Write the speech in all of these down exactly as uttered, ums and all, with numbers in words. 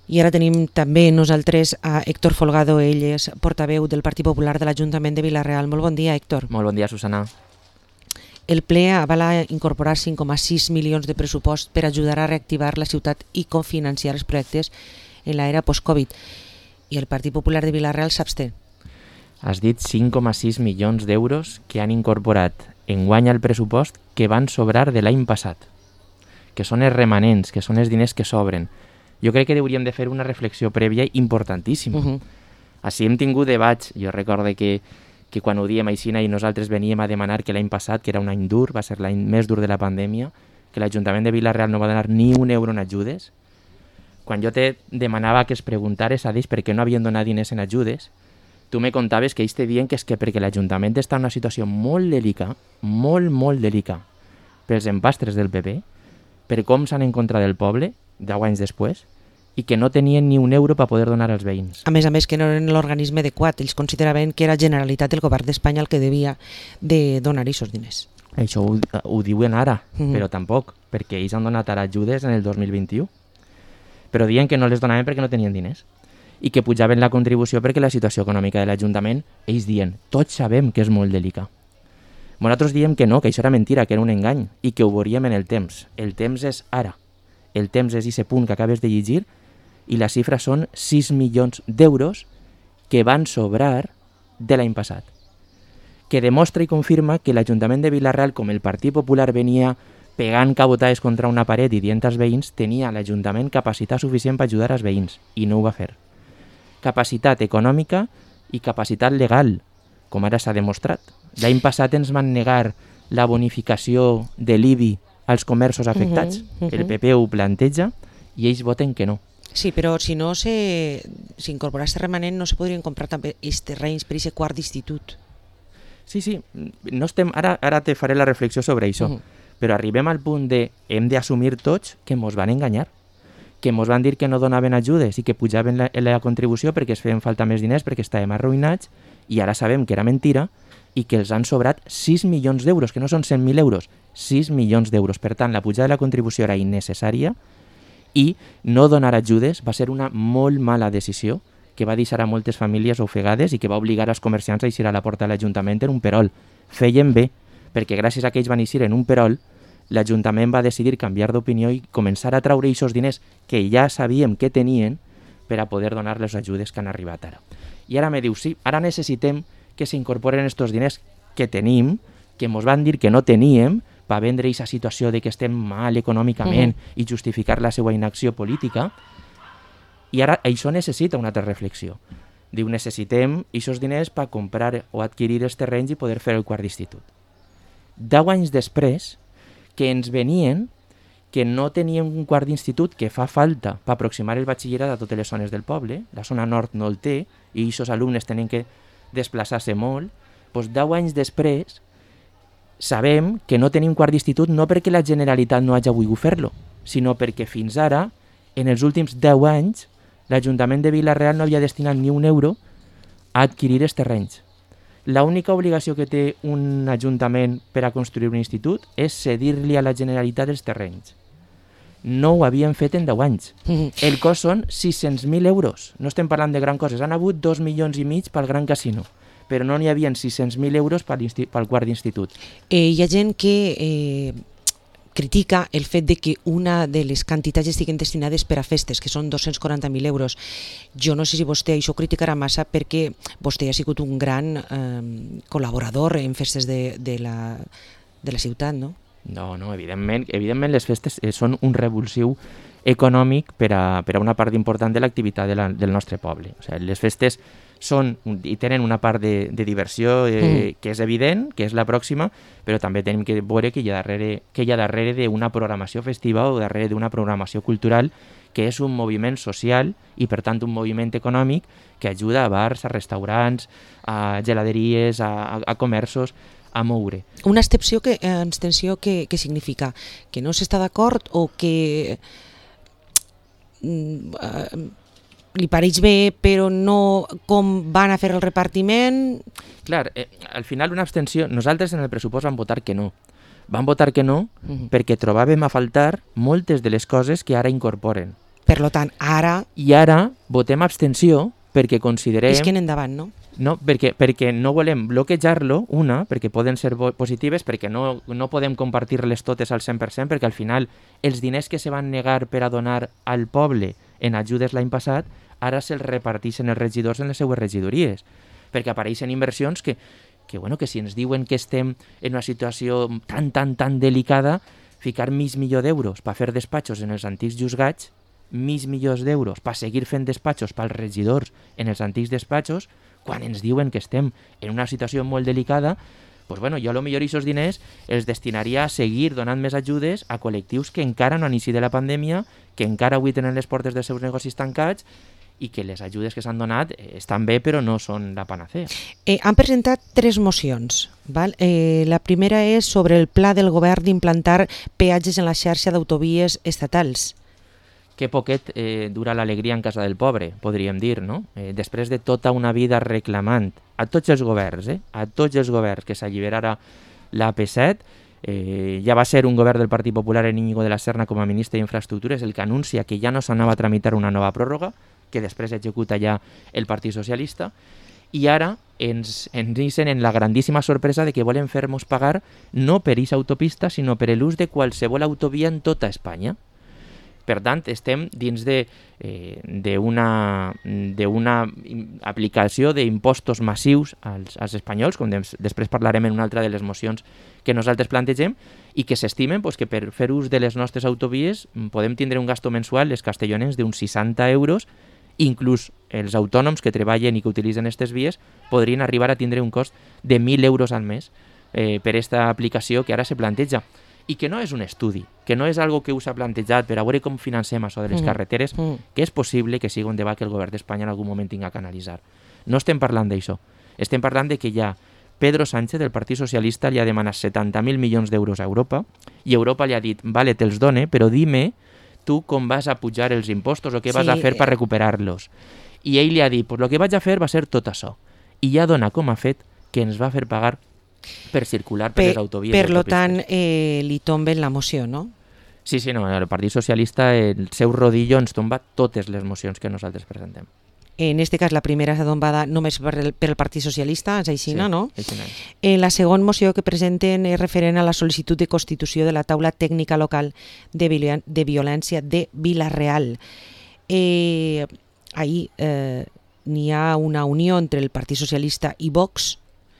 I ara tenim també nosaltres a Héctor Folgado, ell és portaveu del Partit Popular de l'Ajuntament de Vila-real. Molt bon dia, Héctor. Molt bon dia, Susana. El ple avala incorporar cinc coma sis milions de pressupost per ajudar a reactivar la ciutat i cofinanciar els projectes en l'era post-Covid. I el Partit Popular de Vila-real s'absté. Has dit cinc coma sis milions d'euros que han incorporat enguany al pressupost que van sobrar de l'any passat, que són els remanents, que són els diners que sobren. Jo crec que hauríem de fer una reflexió prèvia importantíssima. Uh-huh. Així hem tingut debats. Jo recordo que, que quan ho diem així i nosaltres veníem a demanar que l'any passat, que era un any dur, va ser l'any més dur de la pandèmia, que l'Ajuntament de Vila-real no va donar ni un euro en ajudes. Quan jo te demanava que es preguntares a ells per què no havien donat diners en ajudes, tu me contaves que ells te diuen que és que perquè l'Ajuntament està en una situació molt delicada, molt, molt delicada, pels empastres del P P, per com s'han en contra del poble, deu anys després, i que no tenien ni un euro per poder donar als veïns. A més a més que no eren l'organisme adequat, ells consideraven que era Generalitat, el govern d'Espanya, el que devia de donar aquests diners. Això ho, ho diuen ara, Mm-hmm. però tampoc, perquè ells han donat ara ajudes en el dos mil vint-i-u, però diuen que no les donaven perquè no tenien diners, i que pujaven la contribució perquè la situació econòmica de l'Ajuntament, ells diuen, tots sabem que és molt delicat. Nosaltres diem que no, que això era mentira, que era un engany, i que ho veuríem en el temps. El temps és ara. El temps és aquest punt que acabes de llegir, i la xifra són sis milions d'euros que van sobrar de l'any passat. Que demostra i confirma que l'Ajuntament de Vila-real, com el Partit Popular venia pegant cabotades contra una paret i dient als veïns, tenia l'Ajuntament capacitat suficient per ajudar als veïns, i no ho va fer. Capacitat econòmica i capacitat legal, com ara s'ha demostrat. L'any passat ens van negar la bonificació de l'I B I als comerços afectats. Uh-huh, uh-huh. El P P ho planteja i ells voten que no. Sí, però si no s'incorporà aquest remanent no se podrien comprar també els terrenys per aquest quart d'institut. Sí, sí, no estem, ara, ara te faré la reflexió sobre això, Uh-huh. però arribem al punt de hem d'assumir tots que mos van enganyar, que mos van dir que no donaven ajudes i que pujaven la, la contribució perquè es feien falta més diners, perquè estàvem arruïnats, i ara sabem que era mentira i que els han sobrat sis milions d'euros, que no són cent mil euros, sis milions d'euros. Per tant, la pujada de la contribució era innecessària i no donar ajudes va ser una molt mala decisió que va deixar a moltes famílies ofegades i que va obligar els comerciants a eixir a la porta de l'Ajuntament en un perol. Feien bé, perquè gràcies a que ells van eixir en un perol, l'Ajuntament va decidir canviar d'opinió i començar a traure aquests diners que ja sabíem que tenien per a poder donar les ajudes que han arribat ara. I ara me diu, sí, ara necessitem que s'incorporen aquests diners que tenim, que mos van dir que no teníem, per vendre aquesta situació de que estem mal econòmicament uh-huh. i justificar la seva inacció política. I ara això necessita una altra reflexió. Diu, necessitem aquests diners per comprar o adquirir els terrenys i poder fer el quart d'institut. Deu anys després, que ens venien que no teníem un quart d'institut que fa falta per aproximar el batxillerat a totes les zones del poble, la zona nord no el té, i aquests alumnes tenen que desplaçar-se molt, doncs deu anys després sabem que no tenim quart d'institut no perquè la Generalitat no hagi volgut fer-lo, sinó perquè fins ara, en els últims deu anys, l'Ajuntament de Vila-real no havia destinat ni un euro a adquirir els terrenys. L'única obligació que té un ajuntament per a construir un institut és cedir-li a la Generalitat els terrenys. No ho havien fet en deu anys. El cost són sis-cents mil euros. No estem parlant de gran coses. Han hagut dos milions i mig pel Gran Casino, però no n'hi havia sis-cents mil euros pel, pel quart d'institut. Eh, hi ha gent que eh, critica el fet de que una de les quantitats estiguen destinades per a festes, que són dos-cents quaranta mil euros. Jo no sé si vostè això ho criticarà massa perquè vostè ha sigut un gran eh, col·laborador en festes de, de, la, de la ciutat, no? No, no, evidentment, evidentment les festes són un revulsiu econòmic per a, per a una part important de l'activitat de la, del nostre poble. O sigui, les festes són i tenen una part de, de diversió eh, mm. que és evident, que és la pròxima, però també tenim que veure que hi ha darrere, que hi ha darrere d'una programació festiva o darrere d'una programació cultural que és un moviment social i, per tant, un moviment econòmic que ajuda a bars, a restaurants, a geladeries, a, a, a comerços, a moure. Una abstenció que, eh, abstenció que, que significa que no s'està d'acord o que mm, eh, li pareix bé però no com van a fer el repartiment? Clar, eh, al final una abstenció, nosaltres en el pressupost vam votar que no. Vam votar que no uh-huh. perquè trobàvem a faltar moltes de les coses que ara incorporen. Per lo tant, ara... I ara votem abstenció perquè considerem... És que en endavant, no? No, perquè, perquè no volem bloquejar-lo, una, perquè poden ser positives, perquè no, no podem compartir-les totes al cent per cent, perquè al final els diners que se van negar per a donar al poble en ajudes l'any passat, ara se'ls reparteixen els regidors en les seues regidories, perquè apareixen inversions que, que, bueno, que si ens diuen que estem en una situació tan, tan, tan delicada, ficar mig milió d'euros per fer despatxos en els antics juzgats, mig milions d'euros per seguir fent despatxos pels regidors en els antics despatxos, quan ens diuen que estem en una situació molt delicada, doncs bueno, jo a lo millor aquests diners els destinaria a seguir donant més ajudes a col·lectius que encara no han iniciat la pandèmia, que encara avui tenen les portes dels seus negocis tancats i que les ajudes que s'han donat estan bé però no són la panacea. Eh, han presentat tres mocions. Val? Eh, la primera és sobre el pla del govern d'implantar peatges en la xarxa d'autovies estatals. Que poquet eh, dura l'alegria en casa del pobre, podríem dir, no? Eh, després de tota una vida reclamant a tots els governs, eh, a tots els governs que s'alliberara l'A P set, eh, ja va ser un govern del Partit Popular en Íñigo de la Serna com a ministre d'Infraestructures el que anuncia que ja no s'anava a tramitar una nova pròrroga, que després executa ja el Partit Socialista, i ara ens, ens deixen en la grandíssima sorpresa de que volen fer-nos pagar no per aquesta autopista, sinó per l'ús de qualsevol autovia en tota Espanya. Per tant, estem dins d'una de, aplicació d'impostos massius als, als espanyols, com des, després parlarem en una altra de les mocions que nosaltres plantegem, i que s'estimen pues, que per fer ús de les nostres autovies podem tindre un gasto mensual, les castellonens, d'uns seixanta euros, inclús els autònoms que treballen i que utilitzen aquestes vies podrien arribar a tindre un cost de mil euros al mes eh, per aquesta aplicació que ara se planteja. I que no és un estudi, que no és algo que us ha plantejat per a veure com financem això de les mm. carreteres, mm. que és possible que sigui un debat que el govern d'Espanya en algun moment tinga que analitzar. No estem parlant d'això. Estem parlant de que ja Pedro Sánchez, del Partit Socialista, li ha demanat setanta mil milions d'euros a Europa i Europa li ha dit, vale, te'ls done, però dime tu com vas a pujar els impostos o què sí. vas a fer per recuperar-los. I ell li ha dit, pues lo que vaig a fer va ser tot això. I ja dona com ha fet que ens va fer pagar per circular per, per les autovies. Per lo tant, eh, li tomben la moció, no? Sí, sí, no, el Partit Socialista, el seu rodillo ens tomba totes les mocions que nosaltres presentem. En este cas, la primera s'ha tombada només per el, per el Partit Socialista, és així, sí, no? Així no. Eh, la segona moció que presenten és referent a la sol·licitud de constitució de la taula tècnica local de, violen de violència de Vila-real. Eh, ahir eh, n'hi ha una unió entre el Partit Socialista i Vox.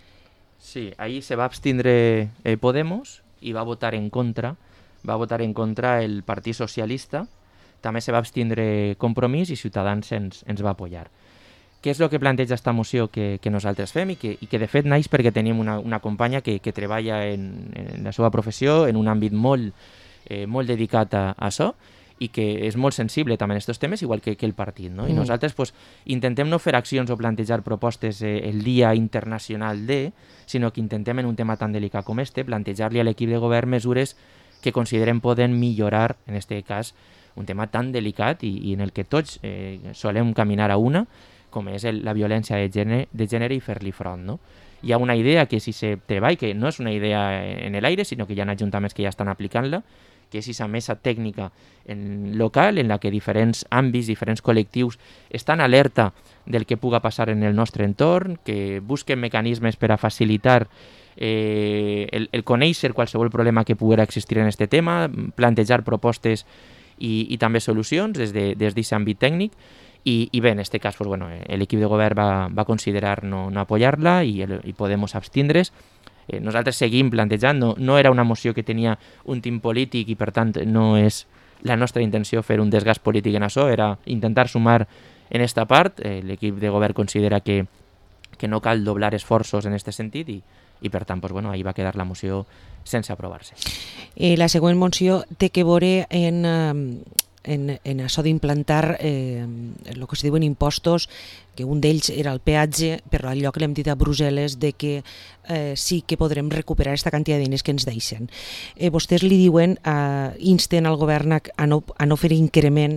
Sí, ahir se va abstindre eh, Podemos i va votar en contra, va votar en contra el Partit Socialista, també se va abstindre Compromís i Ciutadans ens, ens va apoyar. Què és el que planteja aquesta moció que, que nosaltres fem i que, i que de fet naix perquè tenim una, una companya que, que treballa en, en la seva professió en un àmbit molt, eh, molt dedicat a, a això i que és molt sensible també en aquests temes, igual que, que el partit. No? I mm. nosaltres pues, intentem no fer accions o plantejar propostes eh, el Dia Internacional de, sinó que intentem en un tema tan delicat com este plantejar-li a l'equip de govern mesures que considerem poden millorar, en aquest cas, un tema tan delicat i, i en el que tots eh, solem caminar a una, com és el, la violència de gènere, de gènere i fer-li front. No? Hi ha una idea que si se treballa, que no és una idea en l'aire, sinó que hi ha ajuntaments que ja estan aplicant-la, que és aquesta mesa tècnica en local en la que diferents àmbits, diferents col·lectius estan alerta del que puga passar en el nostre entorn, que busquen mecanismes per a facilitar eh, el, el conèixer qualsevol problema que pugui existir en aquest tema, plantejar propostes i, i també solucions des d'aquest de, àmbit tècnic. I, i bé, en aquest cas, pues, bueno, l'equip de govern va, va considerar no, no apoyar-la i, el, i Podemos abstindre's. Eh, nosaltres seguim plantejant, no, no era una moció que tenia un tim polític i per tant no és la nostra intenció fer un desgast polític en això, era intentar sumar en esta part. Eh, l'equip de govern considera que, que no cal doblar esforços en aquest sentit i, i per tant pues, bueno, ahí va quedar la moció sense aprovar-se. Eh, la següent moció té que veure en... Eh... en, en això d'implantar eh, el que es diuen impostos, que un d'ells era el peatge, però allò que l'hem dit a Brussel·les de que eh, sí que podrem recuperar aquesta quantitat de diners que ens deixen. Eh, vostès li diuen, eh, insten al govern a, a, no, a no fer increment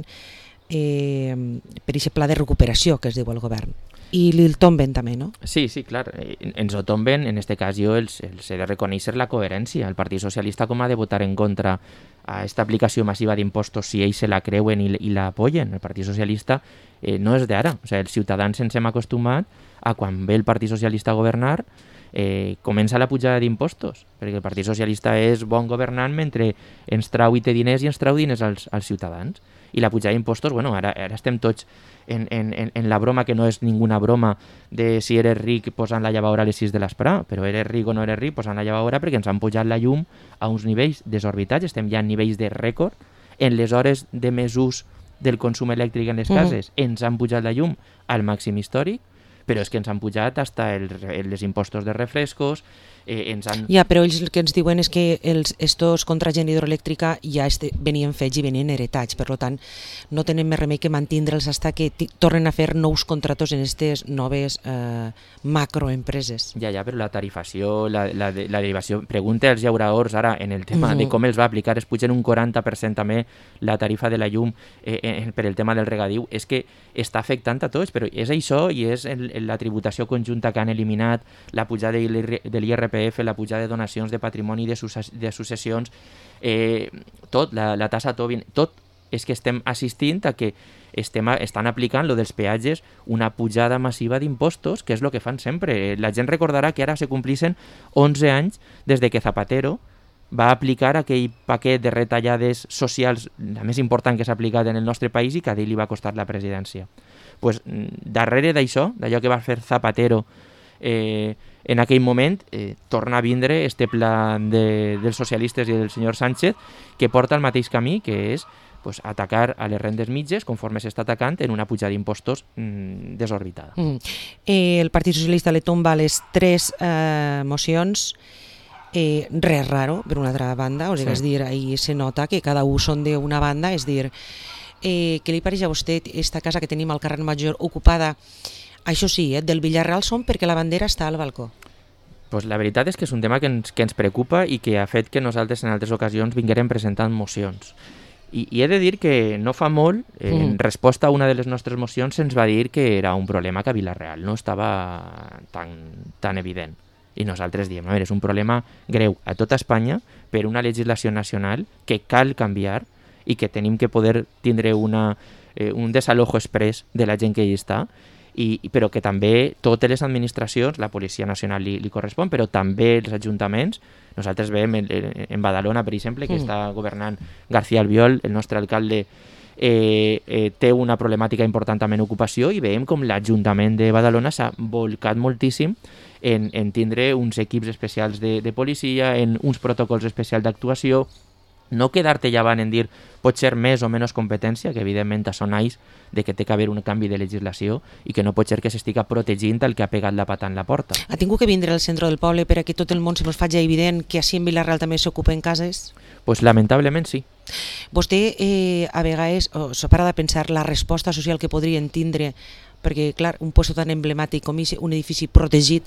eh, per aquest pla de recuperació que es diu el govern. I li el tomben també, no? Sí, sí, clar, ens ho tomben. En aquest cas jo els, els he de reconèixer la coherència. El Partit Socialista com ha de votar en contra a esta aplicació massiva d'impostos si ells se la creuen i, i la apoyen. El Partit Socialista eh, no és d'ara. O sigui, els ciutadans ens hem acostumat a quan ve el Partit Socialista a governar eh, comença la pujada d'impostos, perquè el Partit Socialista és bon governant mentre ens trau i té diners i ens trau diners als, als ciutadans. I la pujada d'impostos, bueno, ara, ara estem tots en, en, en la broma que no és ninguna broma de si eres ric posant la llavadora a les sis de l'esprà, però eres ric o no eres ric posant la llavadora perquè ens han pujat la llum a uns nivells desorbitats, estem ja en nivells de rècord, en les hores de més ús del consum elèctric en les cases mm. ens han pujat la llum al màxim històric, però és que ens han pujat hasta el, el, els impostos de refrescos, eh, ens han... Ja, però ells el que ens diuen és que els, estos contra gent hidroelèctrica ja este, venien fets i venien heretats, per tant no tenen més remei que mantindre'ls fins que tornen a fer nous contratos en aquestes noves eh, macroempreses. Ja, ja, però la tarifació, la, la, la derivació... Pregunta als llauradors ara en el tema uh -huh. de com els va aplicar, es pugen un quaranta per cent també la tarifa de la llum eh, eh, per el tema del regadiu, és que està afectant a tots, però és això i és el, la tributació conjunta que han eliminat, la pujada de l'I R P F, la pujada de donacions de patrimoni, de, de successions, eh, tot, la, la tassa Tobin, tot és que estem assistint a que estem, estan aplicant lo dels peatges una pujada massiva d'impostos, que és el que fan sempre. La gent recordarà que ara se complissin onze anys des de que Zapatero va aplicar aquell paquet de retallades socials, la més important que s'ha aplicat en el nostre país i que a ell li va costar la presidència. Pues, darrere d'això, d'allò que va fer Zapatero eh, en aquell moment, eh, torna a vindre este plan de, dels socialistes i del senyor Sánchez que porta el mateix camí, que és pues, atacar a les rendes mitges conforme s'està atacant en una pujada d'impostos mmm, desorbitada. Mm. Eh, el Partit Socialista le tomba les tres eh, mocions. Eh, res raro, per una altra banda, o sigui, sí. És dir, ahí se nota que cada un són d'una banda, és dir, eh, què li pareix a vostè esta casa que tenim al carrer Major ocupada, això sí, eh, del Villarreal són perquè la bandera està al balcó? Pues la veritat és que és un tema que ens, que ens preocupa i que ha fet que nosaltres en altres ocasions vinguérem presentant mocions. I, i he de dir que no fa molt, eh, mm. en resposta a una de les nostres mocions, se'ns va dir que era un problema que a Villarreal no estava tan, tan evident. I nosaltres diem, a veure, és un problema greu a tota Espanya per una legislació nacional que cal canviar i que tenim que poder tindre una, eh, un desalojo express de la gent que hi està, i, però que també totes les administracions, la Policia Nacional li, li correspon, però també els ajuntaments. Nosaltres veiem en, en Badalona, per exemple, que mm. està governant García Albiol, el nostre alcalde, eh, eh, té una problemàtica important també en ocupació, i veiem com l'Ajuntament de Badalona s'ha volcat moltíssim en, en tindre uns equips especials de, de policia, en uns protocols especials d'actuació, no quedar-te llavant en dir pot ser més o menys competència, que evidentment això naix de que té que haver un canvi de legislació i que no pot ser que s'estiga protegint el que ha pegat la pata en la porta. Ha tingut que vindre al centre del poble per a que tot el món se mos faci evident que així en Vilarreal també s'ocupen cases? Pues lamentablement sí. Vostè eh, a vegades oh, s'ha parat a pensar la resposta social que podrien tindre, perquè, clar, un lloc tan emblemàtic com un edifici protegit,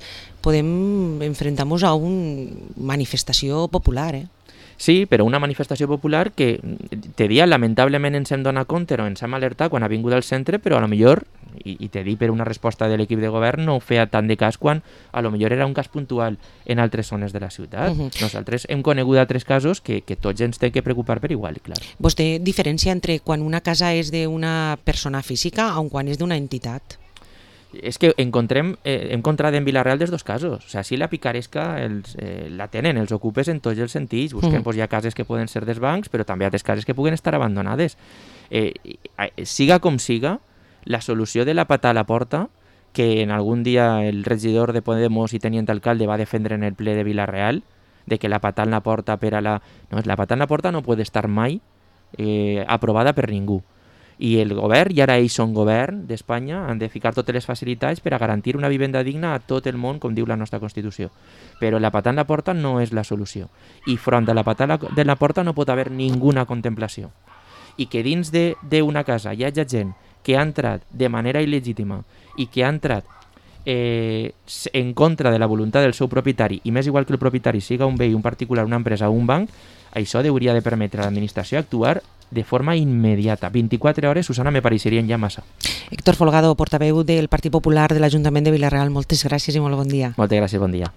podem enfrontar-nos a una manifestació popular, eh? Sí, però una manifestació popular que, te dia, lamentablement ens hem donat compte o ens hem alertat quan ha vingut al centre, però a lo millor, i, i te dic per una resposta de l'equip de govern, no ho feia tant de cas quan a lo millor era un cas puntual en altres zones de la ciutat. Uh-huh. Nosaltres hem conegut altres casos que, que tots ens té que preocupar per igual, clar. Vostè diferencia entre quan una casa és d'una persona física o quan és d'una entitat? És que encontrem, eh, hem encontrat en Vilarreal dels dos casos. O sigui, si la picaresca els, eh, la tenen els ocupes en tots els sentits. Busquem, mm. pues, hi ha cases que poden ser dels bancs, però també hi ha altres cases que puguen estar abandonades. Eh, siga com siga, la solució de la pata a la porta, que en algun dia el regidor de Podemos i tenient alcalde va defendre en el ple de Vilarreal, de que la pata en la porta per a la... No, la pata en la porta no pot estar mai eh, aprovada per ningú. I el govern, i ara ells són govern d'Espanya, han de ficar totes les facilitats per a garantir una vivenda digna a tot el món, com diu la nostra Constitució. Però la pata en la porta no és la solució. I front a la pata de la porta no pot haver ninguna contemplació. I que dins d'una casa hi hagi gent que ha entrat de manera il·legítima i que ha entrat eh, en contra de la voluntat del seu propietari, i més igual que el propietari siga un veí, un particular, una empresa o un banc, això hauria de permetre a l'administració actuar de forma immediata. vint-i-quatre hores, Susana, me pareixerien ja massa. Héctor Folgado, portaveu del Partit Popular de l'Ajuntament de Vilarreal, moltes gràcies i molt bon dia. Moltes gràcies, bon dia.